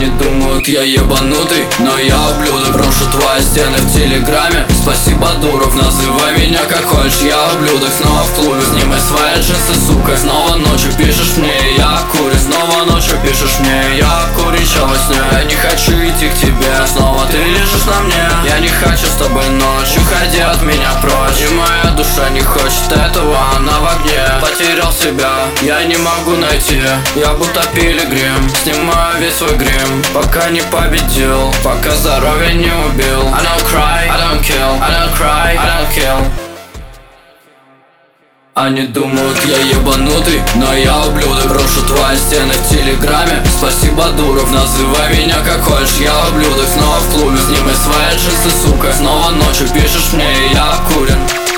Они думают, я ебанутый, но я ублюдок. Брошу твои стены в телеграме. Спасибо, Дуров, называй меня как хочешь. Я ублюдок, снова в клубе. Снимай свои джинсы, сука. Снова ночью пишешь мне, я курю. Снова ночью пишешь мне, я курю во сне. Я не хочу идти к тебе, снова ты лежишь на мне. Я не хочу с тобой ночь, уходи от меня прочь. И моя душа не хочет этого, она в огне. Потерял себя, я не могу найти. Я будто пилигрим, снимаю весь свой грим. Пока не победил, пока здоровье не убил. I don't cry, I don't kill, I don't cry, I don't kill. Они думают, я ебанутый, но я ублюдок. Брошу твои стены в телеграме. Спасибо, Дуров, называй меня как хочешь. Я ублюдок, снова в клубе. Снимай свои джинсы, сука. Снова ночью пишешь мне, я курен.